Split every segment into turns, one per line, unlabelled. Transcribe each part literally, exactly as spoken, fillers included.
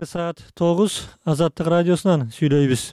Saat тогуз Азаттык радиосунан сүйлөйбүз.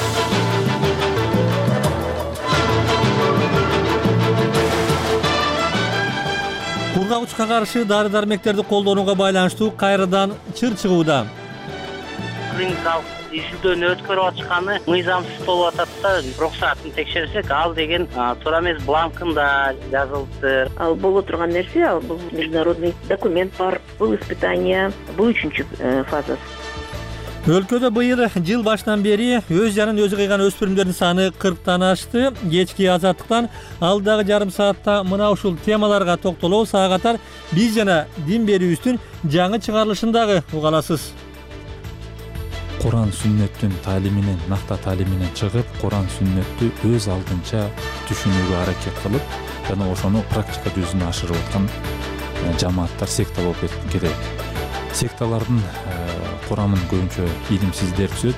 Кургагычка каршы дары-дармектерди колдонууга байланыштуу кайрадан чыр чыгууда.
Клиникалык изилдөөнү өткөрүп атышканы мыйзамсыз болуп атат да, уруксатын текшерсек, ал деген туура эмес бланкында жазылыптыр.
Ал боло турган нерсе, ал бул международный документ бар, бул испытание, бул үчүнчү фазасы.
Өлкөдө быйыл жыл башынан бери өз жанын өзү кыйган өспүрүмдөрдүн саны кырктан ашты. Кечки Азаттыктан алдагы жарым саатта мына ушул темаларга токтолуу саатар биз жана дин берүүбүздүн жаңы чыгарылышындагы угаласыз.
Куран сүннөттүн таалиминен, накта таалиминен чыгып, Куран сүннөттү өз алдынча түшүнүүгө аракет кылып, жана ошону практика жүзүнө ашырып аткан жамааттар секта болуп кетет. Секталардын курамын көбүнчө илимсиздер түзөт.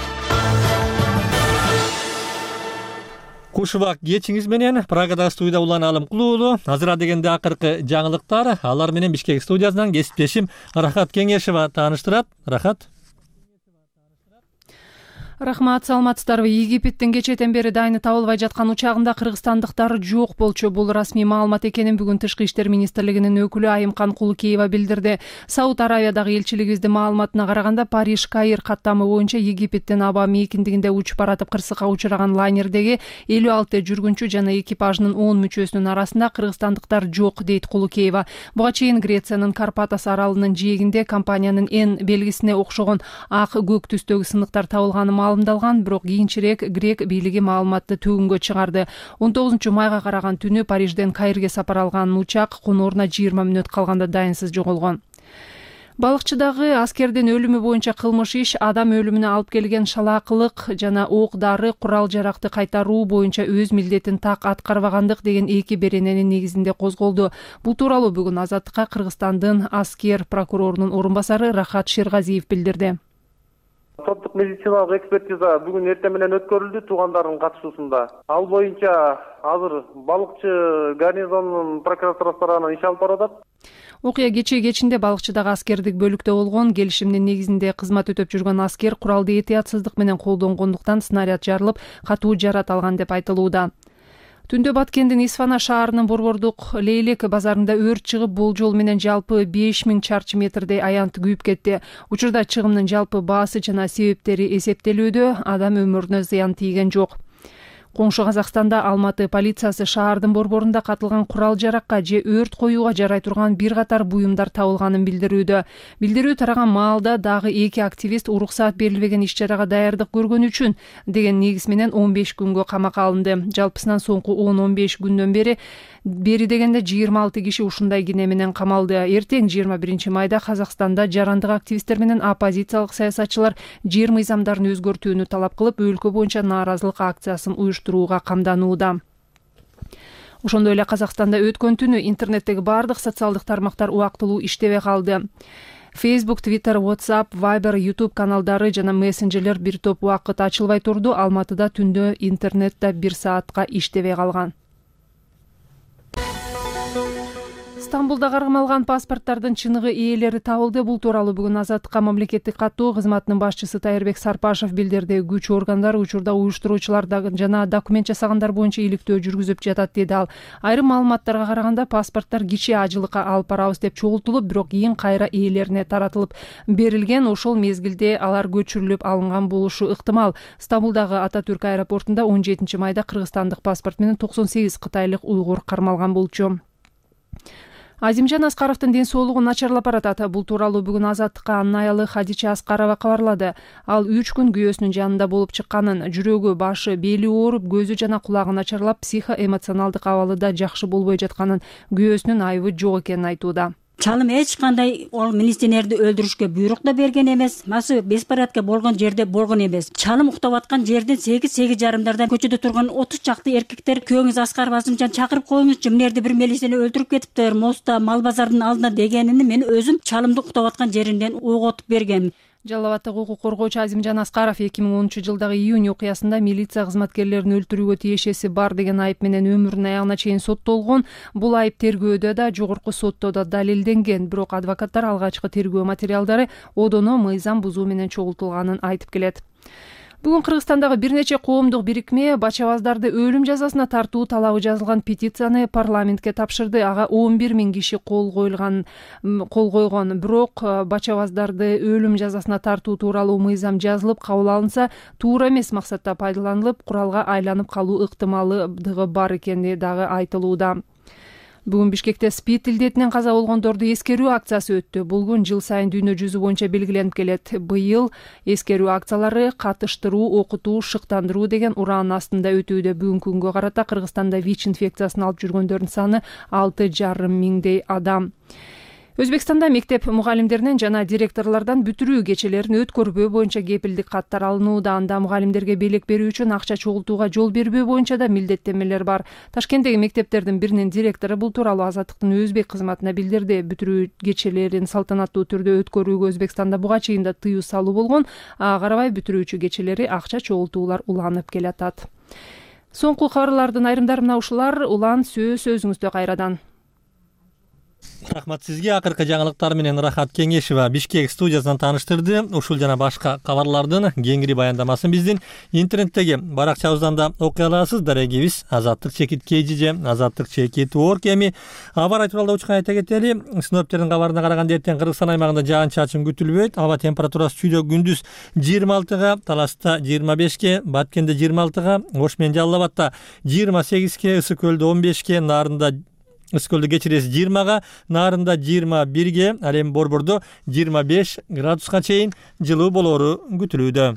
Кушубак кечиңиз менен Прагада студияда Улан Алымкулуу. Азыр дегенде акыркы жаңылыктар, алар менен Бишкек студиясынан кесиптешим Рахат Кеңешева тааныштырат. Рахат.
Рахмат, саламатсыздарбы. Египеттин кечеден бери дайыны табылбай жаткан учагында кыргызстандыктар жок болчу. Бул расмий маалымат экенин бүгүн Тышкы иштер министрлигинин өкүлү Айымкан Кулукеева билдирди. Сауд Аравиядагы элчилигибиздин маалыматына караганда, Париж-Каир каттамы боюнча Египеттин аба мейкиндигинде учуп баратып кырсыкка учураган лайнердеги элүү алты жүргүнчү жана экипажынын он мүчөсүнүн арасында кыргызстандыктар жок, дейт Кулукеева. Буга чейин Грециянын Карпатас аралынын жээгинде компаниянын Н белгисине окшогон ак көк түстөгү сыныктар табылганы маалымдалган, бирок кийинчерээк грек бийлиги маалыматты төгүнгө чыгарды. он тогузунчу майга караган түнү Парижден Каирге сапар алган учак конууруна жыйырма мүнөт калганда дайынсыз жоголгон. Балыкчыдагы аскердин өлүмү боюнча кылмыш иш адам өлүмүнө алып келген шалаакылык жана ок дары курал жаракты кайтаруу боюнча өз милдетин так аткарбагандык деген эки берененин негизинде козголду. Бул тууралуу бүгүн Азаттыкка Кыргызстандын аскер прокурорунун орун басары Рахат Шергазиев билдирди.
Соттук медициналык экспертиза бүгүн эртең менен өткөрүлдү туугандардын катышуусунда. Ал боюнча азыр балыкчы гарнизонунун прокуратурасы тарабынан иш алып баратат.
Окуя кечээ кечинде балыкчыдагы аскердик бөлүктө болгон. Келишимдин негизинде кызмат өтөп жүргөн аскер куралды этиятсыздык менен колдонгондуктан снаряд жарылып, катуу жарат алган деп айтылууда. Түндө Баткендин Исфана шаарынын Борбордук Лейлек базарында өрт чыгып, болжол менен жалпы беш миң чарчы метрдей аянт күйүп кетти. Учурда чыгымдын жалпы баасы жана себептери эсептелүүдө, адам өмүрүнө зыян тийген жок. Коңшу Казакстанда Алматы полициясы шаардын борборунда катылган курал жаракка же өрт коюуга жарай турган бир катар буюмдар табылганын билдирүүдө. Билдирүү тараган маалда дагы эки активист уруксаат берилбеген иш-чарага даярдык көргөнү үчүн деген негиз менен он беш күнгө камакка алынды. Жалпысынан соңку он он беш күндөн бери бери дегенде жыйырма алты киши ушундай кине менен камалды. Эртең жыйырма биринчи майда Казакстанда жарандык активисттер менен оппозициялык саясатчылар жер мыйзамдарын өзгөртүүнү талап кылып, өлкө боюнча нааразылык акциясын уюштурууга камданууда. Ошондой эле Казакстанда өткөн түнү интернеттеги бардык социалдык тармактар убактылуу иштебей калды. Facebook, Twitter, WhatsApp, Viber, YouTube каналдары жана мессенджерлер бир топ убакыт ачылбай турду. Алматыда түндө интернет да бир саатка иштебей калган. Стамбулда кармалган паспорттардын чыныгы ээлери табылды. Бул тууралуу бүгүн Азаттыкка мамлекеттик каттоо кызматынын башчысы Тайырбек Сарпашев билдирди. Күч органдары учурда уюштуруучулар жана документ жасагандар боюнча иликтөө жүргүзүп жатат, деди ал. Айрым маалыматтарга караганда паспорттор кичи ажылыкка алып барабыз деп чогултулуп, бирок кийин кайра ээлерине таратылып берилген. Ошол мезгилде алар көчүрүлүп алынган болушу ыктымал. Стамбулдагы Ататүрк аэропортунда он жетинчи майда кыргызстандык паспорт менен токсон сегиз кытайлык уйгур кармалган болчу. Азимжан Аскаровдун ден соолугу начарлап баратат. Бул тууралуу бүгүн Азаттыкка анын аялы Хадича Аскарова кабарлады. Ал үч күн күйөөсүнүн жанында болуп чыкканын, жүрөгү, башы, бели ооруп, көзү жана кулагы начарлап, психоэмоционалдык абалы да жакшы болбой жатканын, күйөөсүнүн айыбы жок экенин айтууда.
Чалым эч кандай ол милиционерди өлтүрүшкө буйрук да берген эмес. Масы беспорядка болгон жерде болгон эмес. Чалым уктап аткан жерден сегиз сегиз жарымдардан көчөдө турган отуз чакты эркектер күйөөңүз Аскаров Азимжан чакырып коюңузчу, мынерди бир милиционер өлтүрүп кетиптир, Моста, Мал базардын алдында дегенини мен өзүм чалымды уктап аткан жеринден угуп берген.
Жалал Абадтагы укук коргоочу Азимжан Аскаров эки миң онунчу жылдагы июнь окуясында милиция кызматкерлерин өлтүрүүгө тиешеси бар деген айып менен өмүрүнүн аягына чейин соттолгон. Бул айып тергөөдө да, жогорку сотто да далилденген. Бирок адвокаттар алгачкы тергөө материалдары одоно мыйзам бузуу менен чогултулганын айтып келет. Бүгүн Кыргызстандагы бир нече коомдук бирикме бачабаздарды өлүм жазасына тартуу талабы жазылган петицияны парламентке тапшырды. Ага он бир миң киши кол койгон, кол койгон. Бирок бачабаздарды өлүм жазасына тартуу тууралуу мыйзам жазылып кабыл алынса, туура эмес максатта пайдаланылып, куралга айланып калуу ыктымалдыгы бар экени дагы айтылууда. Бүгүн Бишкекте СПИД илдетинен каза болгондорду эскерүү акциясы өттү. Бул күн жыл сайын дүйнө жүзү боюнча белгиленип келет. Быйыл эскерүү акциялары катыштыруу, окутуу, шыктандыруу деген ураанын астында өтүүдө. Бүгүнкү күнгө карата Кыргызстанда ВИЧ инфекциясын алып жүргөндөрдүн саны алты жарым миңдей адам. Өзбекстанда мектеп мугалимдеринен жана директорлордон бүтүрүү кечелерин өткөрбөө боюнча кепилдик каттар алынууда. Анда мугалимдерге белек берүү үчүн акча чогултууга жол бербөө боюнча да милдеттенмелер бар. Ташкенттеги мектептердин биринин директору бул тууралуу Азаттыктын өзбек кызматына билдирди. Бүтүрүү кечелерин салтанаттуу түрдө өткөрүүгө Өзбекстанда буга чейин да тыюу салуу болгон. Ага карабай бүтүрүүчү кечелери акча чогултуулар уланып келатат. Соңку кабарлардын айрымдары мына ушулар. Улан сөз өзүңүздө кайрадан.
Рахмат сизге. Акыркы жаңылыктар менен Рахат Кеңешева Бишкек студиясынан тааныштырды. Ушул жана башка кабарлардын кеңири баяндамасын биздин интернеттеги баракчабыздан да окуй аласыз. Дарегибиз азаттык чекит kgj азаттык чекит орг. Эми аба рай тууралуу учкан айта кетели. Синоптиктердин кабарына караганда эртең Кыргызстан аймагында жаан чачын күтүлбөйт. Аба температурасы чүйдө күндүз жыйырма алтыга, Таласта жыйырма бешке, Баткенде жыйырма алтыга, Ош менен Жалал Абадта жыйырма сегизге, Ысык көлдө он бешке, Нарында Ысык кечирesi жыйырмага, Нарында жыйырма бирге, ал эми Борбордо жыйырма беш градуска чейин жылуу болору күтүлүүдө.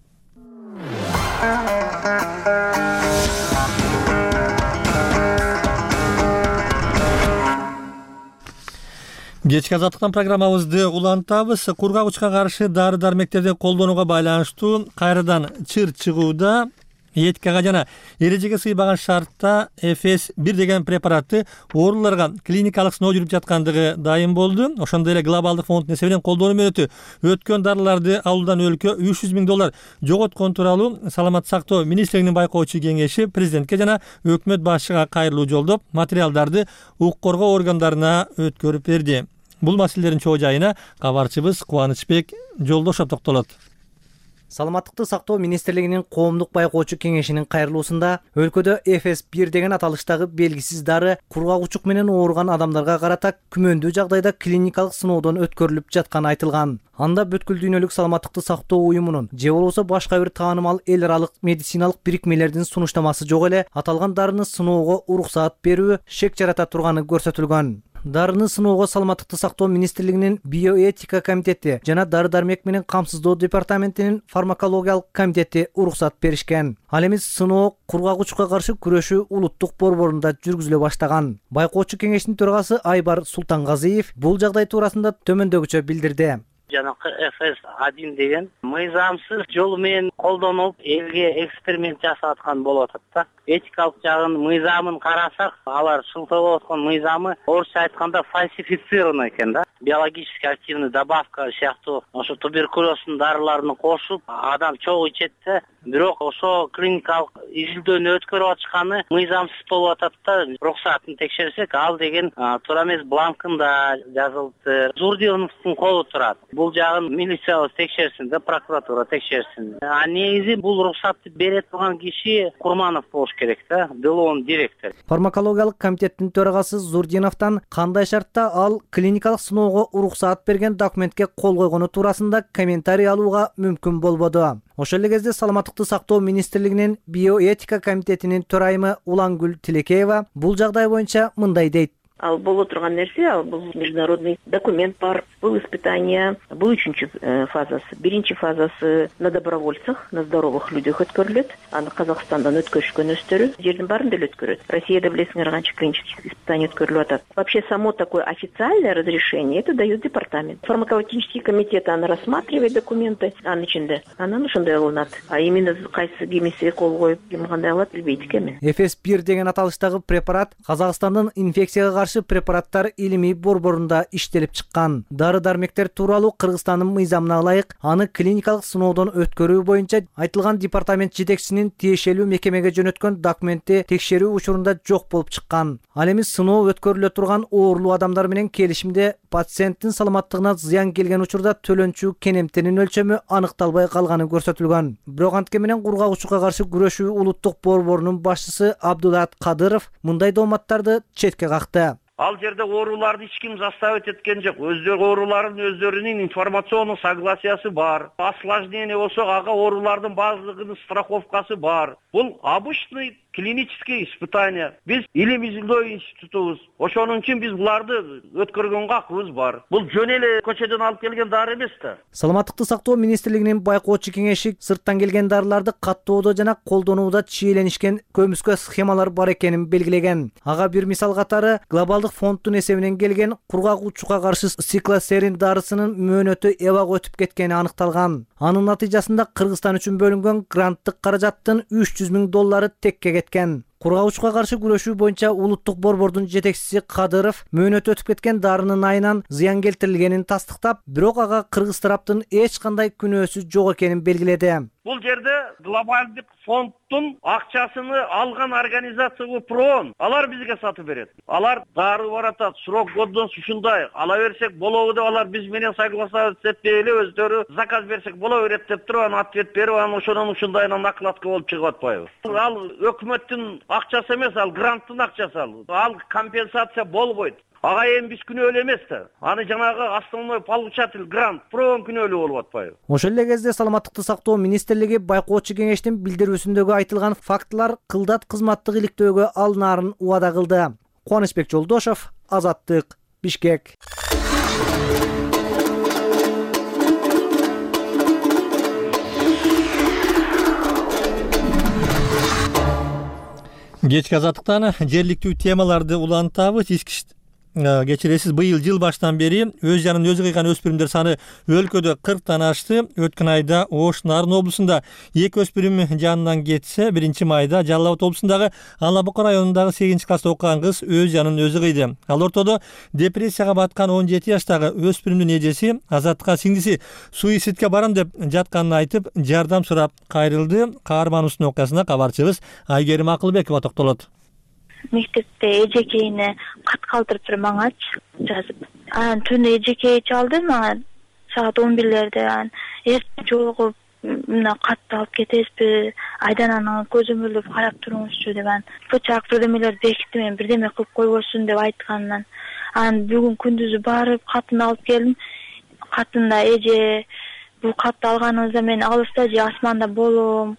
Кечки азаттыктан программабызды улантабыз. Кургагычка каршы дары-дармектерди колдонууга байланыштуу кайрадан чыр чыгууда этикага жана эрежеге сыйбаган шартта эф эс бир деген препаратты ооруларга клиникалык сыноо жүрүп жаткандыгы дайым болду. Ошондой эле глобалдык фонддун эсебинен колдонуу мөөнөтү өткөн дарыларды алуудан өлкө үч жүз миң доллар жоготкон тууралуу Саламат сактоо министрлигинин байкоочу кеңеши президентке жана өкмөт башчыга кайрылуу жолдоп, материалдарды укук коргоо органдарына өткөрүп берди. Бул маселелердин чоо жайына кабарчыбыз Кубанычбек Жолдошов токтолот.
Саламаттыкты сактоо министрлигинин коомдук байкоочу кеңешинин кайрылуусунда өлкөдө эф эс бир деген аталыштагы белгисиз дары кургагучук менен ооруган адамдарга карата күмөндүү жагдайда клиникалык сыноодон өткөрүлүп жатканы айтылган. Анда бүткүл дүйнөлүк саламаттыкты сактоо уюмунун же болбосо башка бир таанымал эл аралык медициналык бирикмелердин сунуштамасы жок эле аталган дарыны сыноого уруксаат берүү шек жарата турганы көрсөтүлгөн. Дарыны сыноого саламаттыкты сактоо министрлигинин биоэтика комитети жана дары-дармек менен камсыздоо департаментинин фармакологиялык комитети уруксат беришкен. Ал эми сыноо кургагучукка каршы күрөшүү улуттук борборунда жүргүзүлө баштаган. Байкоочу кеңештин төрагасы Айбар Султангазиев бул жагдай туурасында төмөндөгүчө билдирди.
Жанакы эф эс один деген мыйзамсыз жол менен колдонулуп элге эксперимент жасап аткан болуп атат да. Этикалык жагын мыйзамын карасак, алар шылтоолоп аткан мыйзамы орусча айтканда фальсифицировано экен да. Биологически активный добавка сыяктуу ошо туберкулездин дарыларын кошуп, адам чогуу ичет да. Бирок ошо клиникалык изилдөөнү өткөрүп атышканы мыйзамсыз болуп атат да. Уруксатын текшерсек, ал деген туура эмес бланкында жазылды. Зурдиновдун колу турат. Бул жагын милиция текшерсин да, прокуратура текшерсин. А негизи бул уруксатты бере турган киши Курманов болуш керек да, Делон директор.
Фармакологиялык комитеттин төрагасы Зурдиновдон кандай шартта ал клиникалык сыноого уруксаат берген документке кол койгону туурасында комментарий алууга мүмкүн болбоду. Ошол эле кезде саламаттыкты сактоо министрлигинин биоэтика комитетинин төрайымы Улангүл Тилекеева бул жагдай боюнча мындай дейт.
Ал боло турган нерсе, ал бул международный документ бар, бул испытание, бул үчүнчү фазасы. Биринчи фазасы на добровольцах, на здоровых людях өткөрүлөт. Аны Казакстандан өткөрүшкөн өстөрү жердин баарында эле өткөрөт. Россияда билесиңер канча клинических испытаний өткөрүлүп атат. Вообще само такое официальное разрешение это дает департамент. Фармакологический комитет аны рассматривает документы, анын ичинде. Анан ошондой алынат. А именно кайсы кимиси кол коюп, ким кандай алат билбейт экенмин.
эф эс бир деген аталыштагы препарат Казакстандын инфекцияга каршы каршы препараттар илимий борборунда иштелип чыккан. Дары дармектер тууралуу Кыргызстандын мыйзамына ылайык аны клиникалык сыноодон өткөрүү боюнча айтылган департамент жетекчисинин тиешелүү мекемеге жөнөткөн документи текшерүү учурунда жок болуп чыккан. Ал эми сыноо өткөрүлө турган оорулуу адамдар менен келишимде пациенттин саламаттыгына зыян келген учурда төлөнчү кенемтенин өлчөмү аныкталбай калганы көрсөтүлгөн. Бирок антке менен кургагучукка каршы күрөшүү улуттук борборунун башчысы Абдулат Кадыров мындай дооматтарды четке какты.
Ал жерде ооруларды эч ким заставить эткен жок. Өздөрү оорулардын өздөрүнүн информационный согласиясы бар. Осложнение болсо ага оорулардын баардыгынын страховкасы бар. Бул обычный клинический испытание. Биз илим изилдөө институтубуз. Ошонун үчүн биз буларды өткөргөнгө акыбыз бар. Бул жөн эле көчөдөн алып келген дары эмес да.
Саламаттыкты сактоо министрлигинин байкоочу кеңеши сырттан келген дарыларды каттоодо жана колдонууда чиеленишкен көмүскө схемалар бар экенин белгилеген. Ага бир мисал катары глобалдык фонддун эсебинен келген кургагучукка каршы циклосерин дарысынын мөөнөтү эбак өтүп кеткени аныкталган. Анын натыйжасында Кыргызстан үчүн бөлүнгөн гранттык каражаттын үч жүз миң доллары текке кеткен. Кургагучукка каршы күрөшүү боюнча улуттук борбордун жетекчиси Кадыров мөөнөтү өтүп кеткен дарынын айынан зыян келтирилгенин тастыктап, бирок ага кыргыз тараптын эч кандай күнөөсү жок экенин белгиледи.
Бул жерде глобалдык фонддун акчасыны алган организация ПРООН, алар бизге сатып берет. Алар дары баратат, срок годдон ушундай, ала берсек болобу деп алар биз менен согласоваться этпей эле өздөрү заказ берсек боло берет деп туруп анан ответ берип, анан ошонун ушундайынан накладка болуп чыгып атпайбы. Ал өкмөттүн акчасы эмес, ал гранттын акчасы ал. Ал компенсация болбойт. Ага эми биз күнөөлүү эмес да. Аны жанагы основной получатель грант ПРООН күнөөлүү болуп атпайбы.
Ошол эле кезде саламаттыкты сактоо министрлиги байкоочу кеңештин билдирүүсүндөгү айтылган фактылар кылдат кызматтык иликтөөгө алынаарын убада кылды. Кубанычбек Жолдошов, Азаттык, Бишкек.
Кечки Азаттыктан жергиликтүү темаларды улантабыз. Кечиресиз, быйыл жыл баштан бери өз жанын өзү кыйган өспүрүмдөр саны өлкөдө кырктан ашты. Өткөн айда Ош Нарын облусунда эки өспүрүм жанынан кетсе, биринчи майда Жалал Абад облусундагы Ала Бука районундагы сегизинчи класста окуган кыз өз жанын өзү кыйды. Ал ортодо депрессияга баткан он жети жаштагы өспүрүмдүн эжеси Азаттыкка сиңдиси суицидке барам деп жатканын айтып, жардам сурап кайрылды. Каарманыбыздын окуясына кабарчыбыз Айгерим Акылбекова токтолот.
Мектепте эжекейине кат калтырып туруп мага жазып. Анан түнү эжекей чалды мага саат он бирлерде. Анан эртең жолугуп мына катты алып кетесизби? Айдан анан көзөмөлдөп карап туруңузчу деп анан бычак бирдемелерди бекитти, мен бирдеме кылып койбосун деп айтканынан. Анан бүгүн күндүзү барып катын алып келдим. Катында эже бул катты алганыңызда мен алыста же асманда болом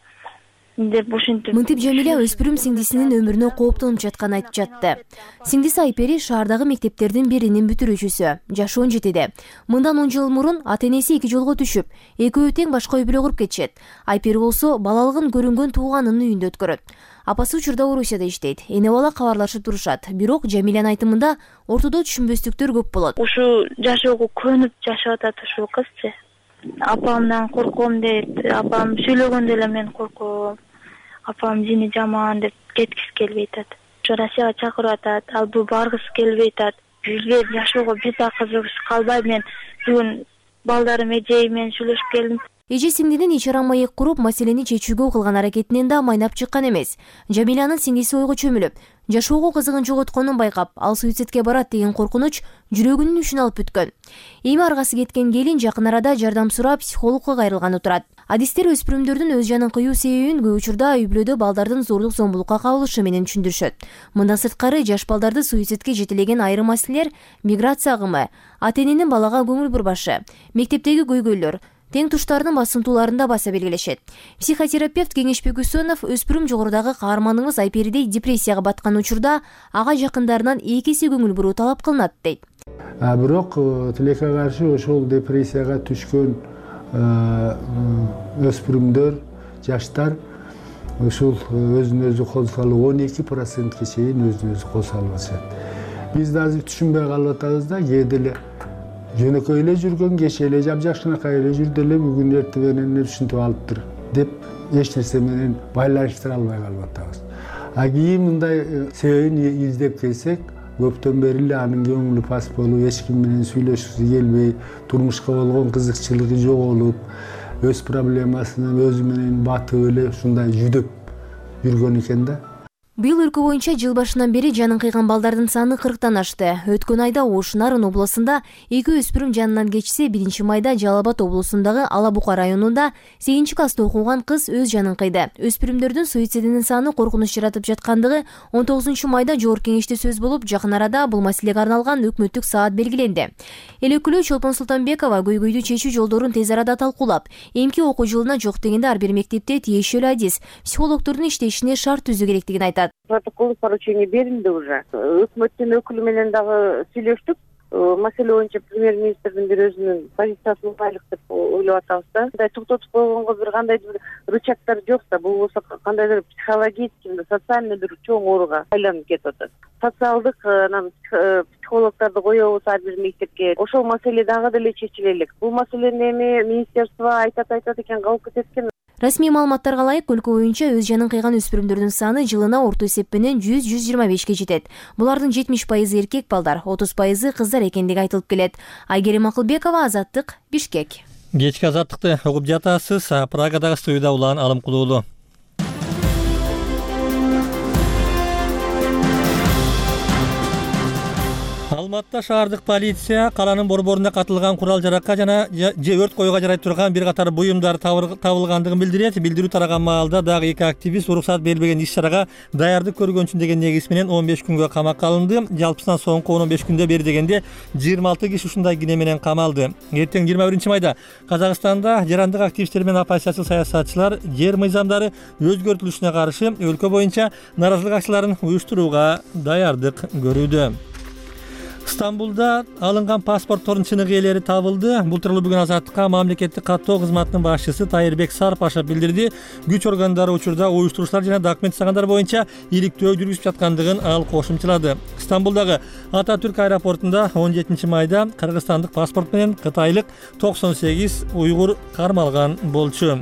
деп ушинтип.
Мынтип Жамиля өспүрүм сиңдисинин өмүрүнө кооптонуп жатканын айтып жатты. Сиңдиси Айпери шаардагы мектептердин биринин бүтүрүүчүсү, жашы он жетиде. Мындан он жыл мурун ата-энеси эки жолго түшүп, экөө тең башка үй бүлө куруп кетишет. Айпери болсо балалыгын көрүнгөн тууганынын үйүндө өткөрөт. Апасы учурда Орусияда иштейт. Эне бала кабарлашып турушат. Бирок Жамилянын айтымында ортодо түшүнбөстүктөр көп болот.
Ушу жашоого көнүп жашап атат ушул кызчы. Апамдан корком дейт. Апам сүйлөгөндө эле мен корком. Апам жини жаман деп кеткиси келбей атат. Ошо Россияга чакырып атат. Ал бул баргысы келбей атат. Бизге жашоого бир да кызыгыш калбай, мен бүгүн балдарым эжейим менен сүйлөшүп келдим.
Эже сиңдинин ичарам маек куруп, маселени чечүүгө кылган аракетинен да майнап чыккан эмес. Жамилянын сиңдиси ойго чөмүлүп, жашоого кызыгын жоготконун байкап, ал суицидке барат деген коркунуч жүрөгүнүн үчүн алып бүткөн. Эми аргасы кеткен келин жакын арада жардам сурап психологко кайрылганы турат. Адистер өспүрүмдөрдүн өз жанын кыюу себебин көп учурда үй бүлөдө балдардын зордук зомбулукка кабылышы менен түшүндүрүшөт. Мындан сырткары жаш балдарды суицидке жетелеген айрым маселелер миграция агымы, ата-эненин балага көңүл бурбашы, мектептеги көйгөйлөр, тең туштардын басымтууларында баса белгилешет. Психотерапевт Кеңешбек Үсөнов өспүрүм жогорудагы каарманыңыз Айперидей депрессияга баткан учурда ага жакындарынан эки эсе көңүл буруу талап кылынат дейт.
Бирок тилекке каршы ошол депрессияга түшкөн өспүрүмдөр, жаштар ушул өзүн өзү кол салуу он эки процентке чейин өзүн өзү кол салып атышат. Биз да азыр түшүнбөй калып атабыз да, кээде эле жөнөкөй эле жүргөн, кеше эле жапжакшынакай эле жүрдү эле, бүгүн эртең менен ушинтип алыптыр деп эч нерсе менен байланыштыра албай калып атабыз. А кийин мындай себебин издеп келсек, көптөн бери эле анын көңүлү пас болуп, эч ким менен сүйлөшкүсү келбей, турмушка болгон кызыкчылыгы жоголуп, өз проблемасынан өзү менен батып эле ушундай жүдөп жүргөн экен да.
Быйыл өлкө боюнча жыл башынан бери жанын кыйган балдардын саны кырктан ашты. Өткөн айда Ош Нарын облусунда эки өспүрүм жанынан кечсе, биринчи майда Жалал Абад облусундагы Ала Бука районунда сегизинчи класста окуган кыз өз жанын кыйды. Өспүрүмдөрдүн суицидинин саны коркунуч жаратып жаткандыгы он тогузунчу майда Жогорку Кеңеште сөз болуп, жакын арада бул маселеге арналган өкмөттүк саат белгиленди. Эл өкүлү Чолпон Султанбекова көйгөйдү чечүү жолдорун тез арада талкуулап, эмки окуу жылына жок дегенде ар бир мектепте тиешелүү адис, психологдордун иштешине шарт түзүү керектигин айтат.
Протокол поручение берилди уже. Өкмөттүн өкүлү менен дагы сүйлөштүк. Маселе боюнча премьер-министрдин бир өзүнүн позициясын айлык деп ойлоп атабыз да. Мындай токтотуп койгонго бир кандайдыр рычагдар жокса, бул болсо кандайдыр психологический, социальный бир чоң ооруга айланып кетип атат. Социалдык анан психологдорду коебуз ар бир мектепке. Ошол маселе дагы деле чечиле элек. Бул маселени эми министерство айтат айтат экен, калып кетет экен.
Расмий маалыматтарга ылайык, өлкө боюнча өз жанын кыйган өспүрүмдөрдүн саны жылына орто эсеп менен жүз жүз жыйырма бешке жетет. Булардын жетимиш пайызы эркек балдар, отуз пайызы кыздар экендиги айтылып келет. Айгерим Акылбекова, Азаттык, Бишкек.
Кечки Азаттыкты угуп жатасыз. Прагадагы студияда Улан Алымкулуулу. Алматта шаардык полиция каланын борборунда катылган курал-жаракка жана же өрт коюуга жарай турган бир катар буюмдар табылгандыгын билдирет. Билдирүү тараган маалда дагы эки активист уруксат берилбеген иш-чарага даярдык көргөнчүн деген негиз менен он беш күнгө камакка алынды. Жалпысынан соңку он беш күндө бери дегенде жыйырма алты киши ушундай кине менен камалды. Эртең жыйырма биринчи майда Казакстанда жарандык активисттер менен оппозициячыл саясатчылар жер мыйзамдары өзгөртүлүшүнө каршы өлкө боюнча наразылык акцияларын уюштурууга даярдык көрүүдө. Стамбулда алынган паспорттордун чыныгы ээлери табылды. Бул тууралуу бүгүн Азаттыкка мамлекеттик каттоо кызматынын башчысы Тайырбек Сарпашев билдирди. Күч органдары учурда уюштуруучулар жана документ жасагандар боюнча иликтөө жүргүзүп жаткандыгын ал кошумчалады. Стамбулдагы Ататүрк аэропортунда он жетинчи майда кыргызстандык паспорт менен кытайлык токсон сегиз уйгур кармалган болчу.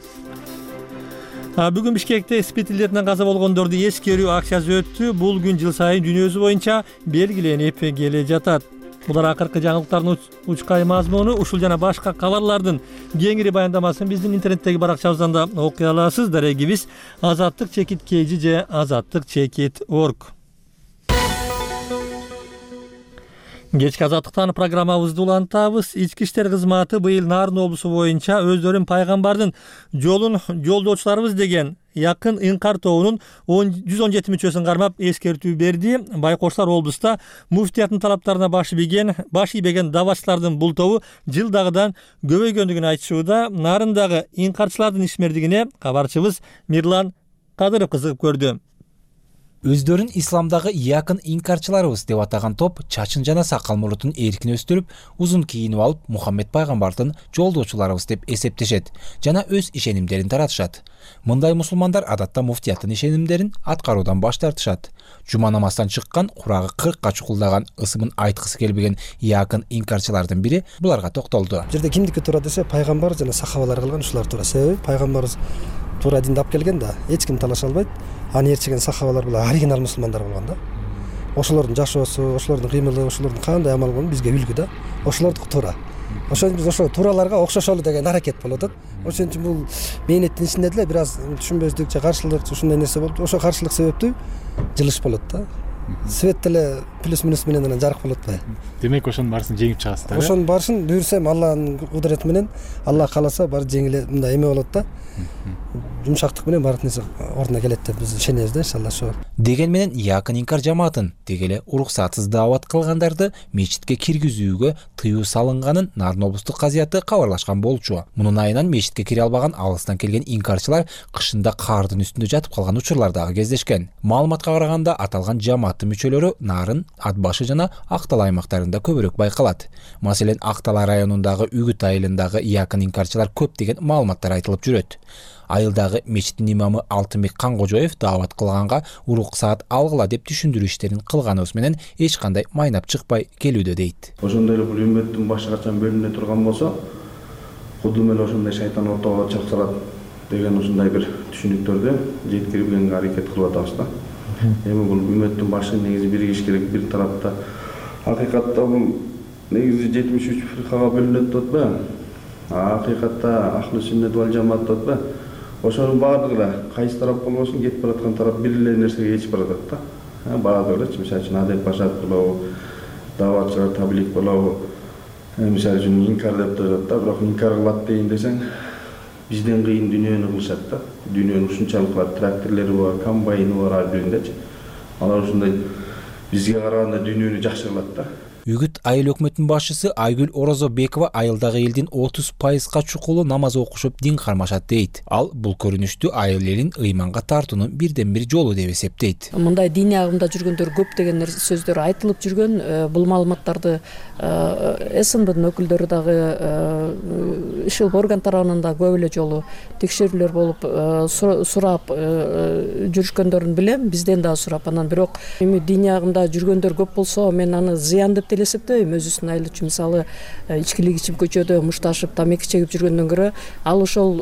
Бүгүн Бишкекте спид илдетинен каза болгондорду эскерүү акциясы өттү. Бул күн жыл сайын дүйнөсү боюнча белгиленип келе жатат. Булар акыркы жаңылыктардын учкай мазмуну. Ушул жана башка кабарлардын кеңири баяндамасын биздин интернеттеги баракчабыздан да окуй аласыз. Дарегибиз азаттык чекит kg же азаттык чекит орг. Кечки Азаттыктан программабызды улантабыз. Ички иштер кызматы быйыл Нарын облусу боюнча өздөрүн пайгамбардын жолун жолдоочуларыбыз деген якын ыңкар тобунун жүз он жети мүчөсүн кармап эскертүү берди. Байкоштар облуста муфтияттын талаптарына баш ийбеген баш ийбеген давачылардын бул тобу жылдагыдан көбөйгөндүгүн айтышууда. Нарындагы ыңкарчылардын ишмердигине кабарчыбыз Мирлан Кадыров кызыгып көрдү.
Өздөрүн исламдагы якын инкарчыларыбыз деп атаган топ чачын жана сакал мурутун эркин өстүрүп, узун кийинип алып, Мухаммед пайгамбардын жолдоочуларыбыз деп эсептешет жана өз ишенимдерин таратышат. Мындай мусулмандар адатта муфтияттын ишенимдерин аткаруудан баш тартышат. Жума намаздан чыккан, курагы кыркка чукулдаган, ысымын айткысы келбеген якын инкарчылардын бири буларга токтолду.
Жерде кимдики туура десе, пайгамбар жана сахабалар кылган ушулар туура. Себеби пайгамбарыбыз туура динди алып келген да, эч ким талаша албайт. Аны ээрчиген сахабалар булар оригинал мусулмандар болгон да. Ошолордун жашоосу, ошолордун кыймылы, ошолордун кандай амал болгону бизге үлгү да. Ошолордуку туура. Ошон биз ошо туураларга окшошолу деген аракет болуп атат. Ошон үчүн бул мээнеттин ичинде деле бир аз түшүнбөздүк же каршылык ушундай нерсе болуп, ошо каршылык себептүү жылыш болот да. Свет деле плюс-минус менен анан жарык болуп атпайбы?
Демек ошонун баарысын жеңип чыгасыздар.
Ошонун баарысын буйрсам Алланын кудурети менен, Алла кааласа баары жеңиле мындай эме болот да. Жумшактык менен баардык нерсе ордуна келет деп биз ишенебиз да, иншалла ошо.
Деген менен якын инкар жамаатын дегеле уруксатсыз даават кылгандарды мечитке киргизүүгө тыюу салынганын Нарын облустук казыяты кабарлашкан болчу. Мунун айынан мечитке кире албаган алыстан келген инкарчылар кышында кардын үстүндө жатып калган учурлар дагы кездешкен. Маалыматка караганда аталган жамааттын мүчөлөрү Нарын, Ат башы жана Актал аймактарында көбүрөөк байкалат. Маселен, Актал районундагы Үгүт айылындагы якын инкарчылар көп деген маалыматтар айтылып жүрөт. Айылдагы мечиттин имамы Алтынбек Кангожоев даават кылганга уруксаат алгыла деп түшүндүрүү иштерин кылганыбыз менен эч кандай майнап чыкпай келүүдө дейт.
Ошондой эле бул үммөттүн башы качан бөлүнө турган болсо, кудум эле ошондой шайтан ортого чыгып салат деген ушундай бир түшүнүктөрдү жеткирүүгө аракет кылып атабыз да. эми бул үмөттүн башы негизи биригиш керек. Бир тарапта акыйкатта бул негизи жетимиш үч фиркага бөлүнөт деп атпайбы? Акыйкатта ахли сүннет вал жамаат деп атпайбы? Ошонун баардыгы эле кайсы тарап болбосун кетип бараткан тарап бир эле нерсеге чечип баратат да. Баардыгы эле мисалы үчүн адеп башат болобу, даватчылар таблик болобу, мисалы үчүн инкар деп атат да, бирок инкар кылат дейин десең, бизден кыйын дүйнөнү кылышат да. Дүйнөнүн ушунчалык бар, тракторлори бар, комбайны бар ар бириндечи. Алар ушундай бизге караганда дүйнөнү жакшы кылат да.
Үгүт айыл өкмөтүнүн башчысы Айгүл Орозобекова айылдагы элдин отуз пайызга чукулу намаз окушуп дин кармашат дейт. Ал бул көрүнүштү айыл элин ыйманга тартуунун бирден бир жолу деп эсептейт.
Мындай диний агымда жүргөндөр көп деген сөздөр айтылып жүргөн. Бул маалыматтарды эс эн бдын өкүлдөрү дагы ишил орган тарабынан да көп эле жолу текшерүүлөр болуп сурап жүрүшкөндөрүн билем, бизден дагы сурап. Анан бирок эми диний агымда жүргөндөр көп болсо, мен аны зыян деп элестебейм. Өзүнүн айыл үчүн мисалы ичкилик ичип көчөдө мушташып тамеки чегип жүргөндөн көрө, ал ошол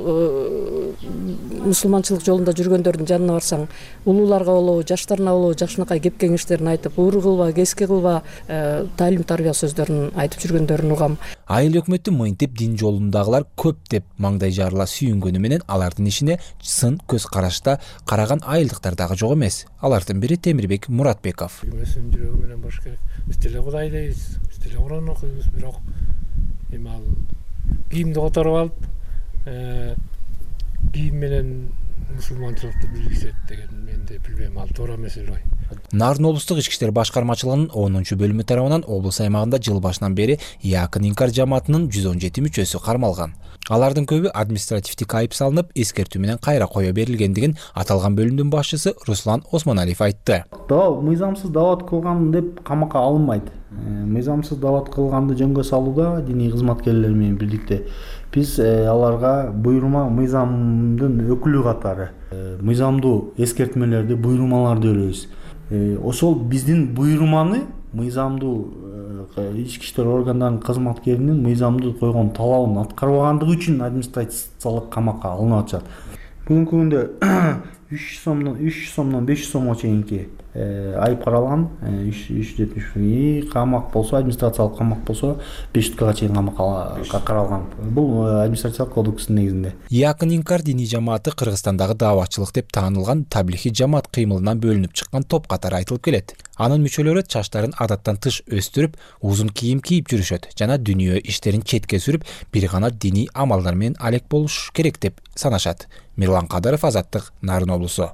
мусулманчылык жолунда жүргөндөрдүн жанына барсаң, улууларга болобу, жаштарына болобу жакшынакай кеп кеңештерин айтып, уур кылба, кески кылба, талим тарбия сөздөрүн айтып жүргөндөрүн угам.
Айыл өкмөтү мынтип дин жолундагылар көп деп маңдай жарыла сүйүнгөнү менен алардын ишине сын көз карашта караган айылдыктар дагы жок эмес. Алардын бири Темирбек Муратбеков.
Жүрөгү менен баш керек. Биз деле Кудай дейбиз, биз деле Куран окуйбуз, бирок эми ал кийимди которуп алып, кийим менен мусулманчылыкты билгизет деген менде билбейм, ал туура эмес эле ой.
Нарын облустук ички иштер башкармачылыгынын онунчу бөлүмү тарабынан облус аймагында жыл башынан бери Якын инкар жамаатынын жүз он жети мүчөсү кармалган. Алардын көбү административдик айып салынып, эскертүү менен кайра кое берилгендигин аталган бөлүмдүн башчысы Руслан Осмоналиев айтты.
Мыйзамсыз дават кылган деп камакка алынбайт. Мыйзамсыз дават кылганды жөнгө салууда диний кызматкерлер менен бирдикте биз аларга буйрума мыйзамдын өкүлү катары мыйзамдуу эскертмелерди, буйрумаларды беребиз. Ошол биздин буйруманы мыйзамдуу ички иштер органдарынын кызматкеринин мыйзамдуу койгон талабын аткарбагандыгы үчүн административдик камакка алынып атышат. Бүгүнкү күндө үч сомдон үч сомдон беш сомго чейинки айып каралган. үч жүз жетимиш камак болсо, администрациялык камак болсо беш суткага чейин камакка каралган. Бул администрациялык кодекстин негизинде.
Якын инкар диний жамааты Кыргызстандагы дааватчылык деп таанылган таблихи жамаат кыймылынан бөлүнүп чыккан топ катары айтылып келет. Анын мүчөлөрү чачтарын адаттан тыш өстүрүп, узун кийим кийип жүрүшөт жана дүйнө иштерин четке сүрүп, бир гана диний амалдар менен алек болуш керек деп санашат. Мирлан Кадыров, Азаттык, Нарын облусу.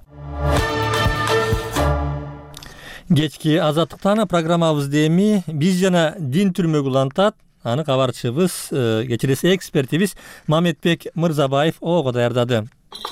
Кечки Азаттыктан программабызды эми биз жана дин түрмөгү улантат. Аны кабарчыбыз, кечирес экспертибиз Мамедбек Мырзабаев ого даярдады.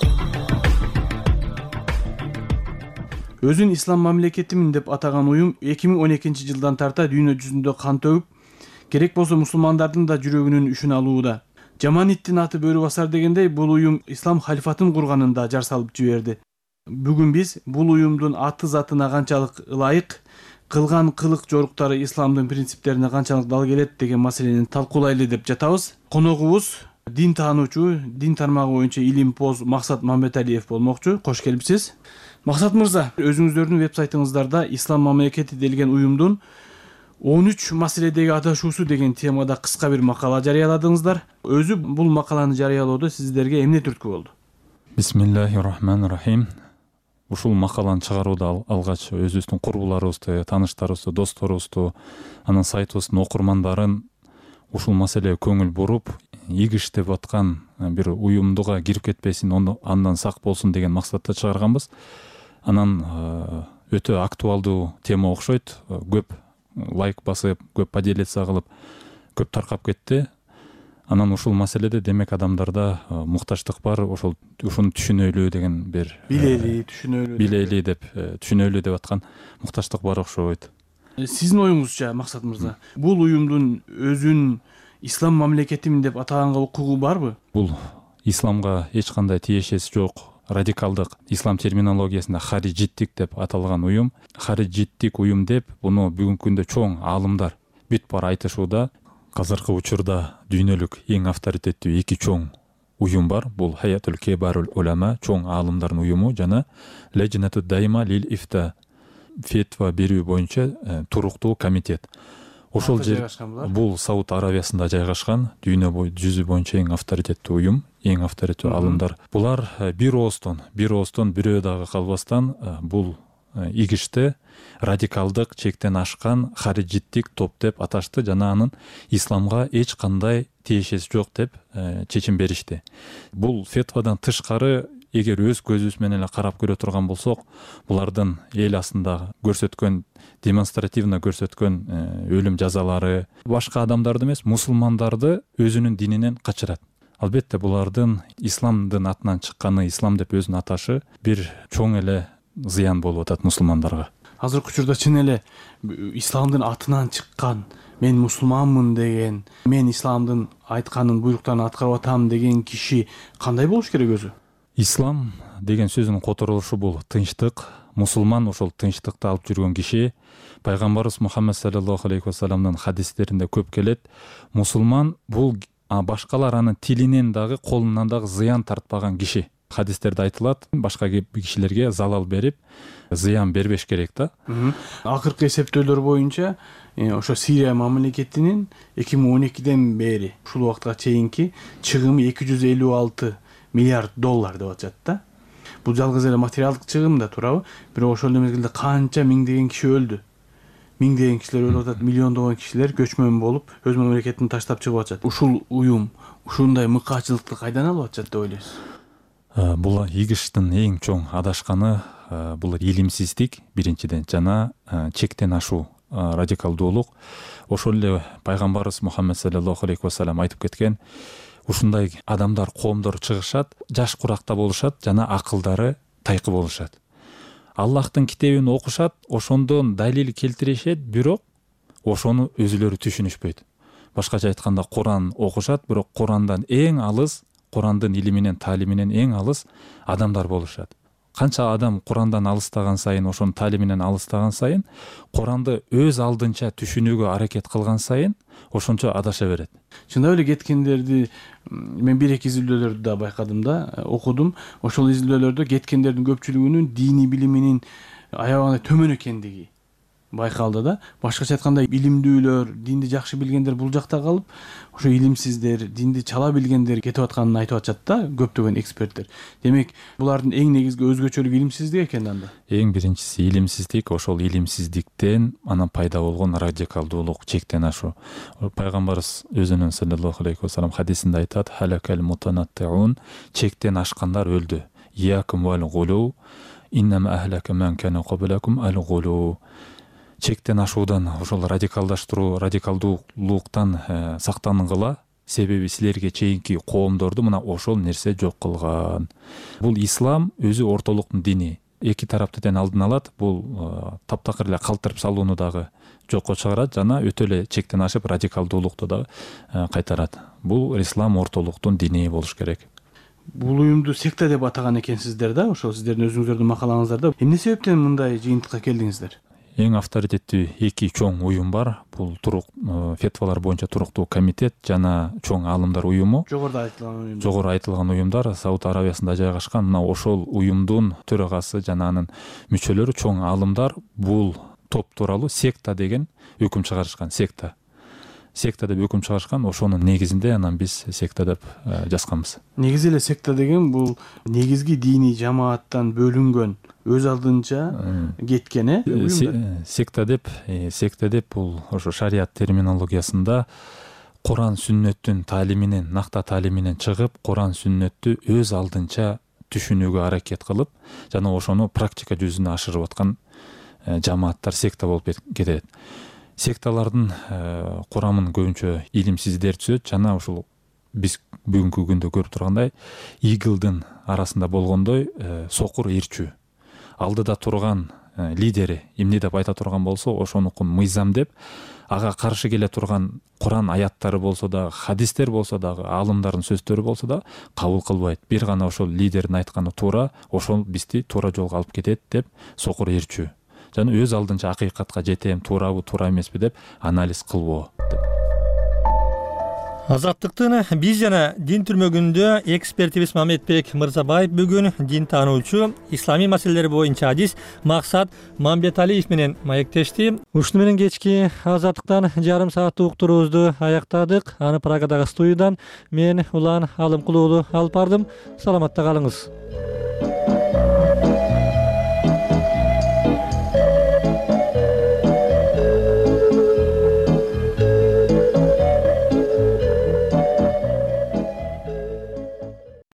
Өзүн ислам мамлекетимин деп атаган уюм эки миң он экинчи жылдан тарта дүйнө жүзүндө кан төгүп, керек болсо мусулмандардын да жүрөгүнүн үшүн алууда. Жаман иттин аты бөрү басар дегендей, бул уюм ислам халифатын курганын да жар салып жиберди. Бүгүн биз бул уюмдун аты затына канчалык ылайык, кылган кылык жоруктары исламдын принциптерине канчалык дал келет деген маселени талкуулайлы деп жатабыз. Коногубуз дин таануучу, дин тармагы боюнча илимпоз Максат Мамбеталиев болмокчу. Кош келипсиз. Максат мырза, өзүңүздөрдүн вебсайтыңыздарда ислам мамлекети делген уюмдун он үч маселедеги адашуусу деген темада кыска бир макала жарыяладыңыздар. Өзү бул макаланы жарыялоодо сиздерге эмне түрткү болду?
Бисмиллахир-рахманир-рахим. Ушул макаланы чыгарууда алгач өзүбүздүн курбуларыбызды, тааныштарыбызды, досторубузду, анан сайтыбыздын окурмандарын ушул маселеге көңүл буруп, иги иштеп аткан бир уюмдуга кирип кетпесин, андан сак болсун деген максатта чыгарганбыз. Анан өтө актуалдуу тема окшойт. Көп лайк басып, көп поделиться кылып, көп таркап кетти. Анан ушул маселеде демек адамдарда муктаждык бар, ошол ушуну түшүнөлү деген бир
билели, түшүнөлү,
билели деп, түшүнөлү деп аткан муктаждык бар окшойт.
Сиздин оюңузча, Максат мырза, бул уюмдун өзүн ислам мамлекетимин деп атаганга укугу барбы?
Бул исламга эч кандай тиешеси жок, радикалдык ислам терминологиясында хариджиттик деп аталган уюм. Хариджиттик уюм деп буну бүгүнкү күндө чоң аалымдар бүт бар айтышууда. Казыркы учурда дүйнөлүк эң авторитеттүү эки чоң уюм бар. Бул Хаятул Кебарул Улама, чоң аалымдардын уюму, жана Лежнату Дайма лил Ифта, фетва берүү боюнча туруктуу комитет. Ошол жер бул Сауд Аравиясында жайгашкан, дүйнө жүзү боюнча эң авторитеттүү уюм, эң авторитеттүү алымдар. Булар бир ооздон, бир ооздон бирөө дагы калбастан бул игишти радикалдык, чектен ашкан хариджиттик топ деп аташты жана анын исламга эч кандай тиешеси жок деп чечим беришти. Бул фетвадан тышкары, эгер өз көзүбүз менен эле карап көрө турган болсок, булардын эл астында көрсөткөн, демонстративно көрсөткөн өлүм жазалары башка адамдарды эмес, мусулмандарды өзүнүн дининен качырат. Албетте булардын исламдын атынан чыкканы, ислам деп өзүн аташы бир чоң эле зыян болуп атат мусулмандарга.
Азыркы учурда чын эле исламдын атынан чыккан, мен мусулманмын деген, мен исламдын айтканын, буйруктарын аткарып атам деген киши кандай болуш керек өзү?
Ислам деген сөзүнүн которулушу бул тынчтык. Мусулман ошол тынчтыкты алып жүргөн киши. Пайгамбарыбыз Мухаммад саллаллаху алейхи вассаламдын хадистеринде көп келет. Мусулман бул башкалар анын тилинен дагы, колунан дагы зыян тартпаган киши. Хадистерде айтылат, башка кишилерге залал берип, зыян бербеш керек да.
Акыркы эсептөөлөр боюнча, ошо Сирия мамлекетинин эки миң он экиден бери ушул убакытка чейинки чыгымы эки жүз элүү алты миллиард доллар деп атышат да. Бул жалгыз эле материалдык чыгым да туурабы? Бирок ошол мезгилде канча миңдеген киши өлдү. Миңдеген кишилер өлүп атат, миллиондогон кишилер көчмөн болуп, өз мамлекетин таштап чыгып атышат. Ушул уюм ушундай мыкаачылыкты кайдан алып атышат деп ойлойсуз?
Бул игиштин эң чоң адашканы бул илимсиздик биринчиден, жана чектен ашуу, радикалдуулук. Ошол эле пайгамбарыбыз Мухаммад саллаллаху алейхи вассалам айтып кеткен, ушундай адамдар, коомдор чыгышат, жаш куракта болушат, жана акылдары тайкы болушат. Аллахтын китебин окушат, ошондон далил келтиришет, бирок ошону өзүлөрү түшүнүшпөйт. Башкача айтканда, Куран окушат, бирок Курандан эң алыс, Курандын илиминен, таалиминен эң алыс адамдар болушат. Канча адам Курандан алыстаган сайын, ошонун таалиминен алыстаган сайын, Куранды өз алдынча түшүнүүгө аракет кылган сайын, ошончо адаша берет.
Чындап эле кеткендерди мен бир эки изилдөөлөрдү да байкадым да, окудум. Ошол изилдөөлөрдө кеткендердин көпчүлүгүнүн диний билиминин аябагандай төмөн экендиги байкалды да. Башкача айтканда, илимдүүлөр, динди жакшы билгендер бул жакта калып, ошо илимсиздер, динди чала билгендер кетип атканын айтып атышат да көптөгөн эксперттер. Демек, булардын эң негизги өзгөчөлүгү илимсиздик экен анда.
Эң биринчиси илимсиздик, ошол илимсиздиктен анан пайда болгон радикалдуулук, чектен ашуу. Пайгамбарыбыз өзүнүн саллаллаху алейхи вассалам хадисинде айтат: "Халакал мутанаттиун", чектен ашкандар өлдү. "Иякум вал гулу, иннама ахлака ман кана qablакум ал гулу". Чектен ашуудан, ошол радикалдаштыруу, радикалдуулуктан сактангыла, себеби силерге чейинки коомдорду мына ошол нерсе жок кылган. Бул ислам өзү ортолуктун дини. Эки тарапты тең алдын алат, бул таптакыр эле калтырып салууну дагы жокко чыгарат, жана өтө эле чектен ашып радикалдуулукту дагы кайтарат. Бул ислам ортолуктун дини болуш керек.
Бул уюмду секта деп атаган экенсиздер да, ошол сиздердин өзүңүздөрдүн макалаңыздарда. Эмне себептен мындай жыйынтыкка келдиңиздер?
Эң авторитеттүү эки чоң уюм бар. Бул турук фетвалар боюнча туруктуу комитет жана чоң алымдар уюму.
Жогоруда айтылган уюмдар.
Жогору айтылган уюмдар Сауд Аравиясында жайгашкан. Мына ошол уюмдун төрагасы жана анын мүчөлөрү, чоң алымдар бул топ тууралуу секта деген өкүм чыгарышкан. Секта. Секта деп өкүм чыгарышкан. Ошонун негизинде анан биз секта деп жазганбыз.
Негизи эле секта деген бул негизги диний жамааттан бөлүнгөн, өз алдынча кеткен э?
Секта деп, секта деп бул ошо шарият терминологиясында Куран сүннөттүн таалиминен, накта таалиминен чыгып, Куран сүннөттү өз алдынча түшүнүүгө аракет кылып, жана ошону практика жүзүнө ашырып аткан жамааттар секта болуп кетет. Секталардын курамын көбүнчө илимсиздер түзөт, жана ушул биз бүгүнкү күндө көрүп тургандай игылдын арасында болгондой сокур ирчүү. Алдыда турган лидери эмне деп айта турган болсо, ошонукун мыйзам деп, ага каршы келе турган Куран аяттары болсо да, хадистер болсо дагы, алымдардын сөздөрү болсо да кабыл кылбайт. Бир гана ошол лидердин айтканы туура, ошол бизди туура жолго алып кетет деп сокур ирчүү. Жана өз алдынча акыйкатка жетем, туурабы, туура эмеспи деп анализ кылбоо деп.
Азаттыктын биз жана дин түрмөгүндө экспертибиз Мамедбек Мырзабаев бүгүн дин таануучу, исламий маселелер боюнча адис Максат Мамбеталиев менен маектешти. Ушуну менен кечки Азаттыктан жарым сааттык уктуруубузду аяктадык. Аны Прагадагы студиядан мен Улан Алымкулуу алып бардым. Саламатта калыңыз.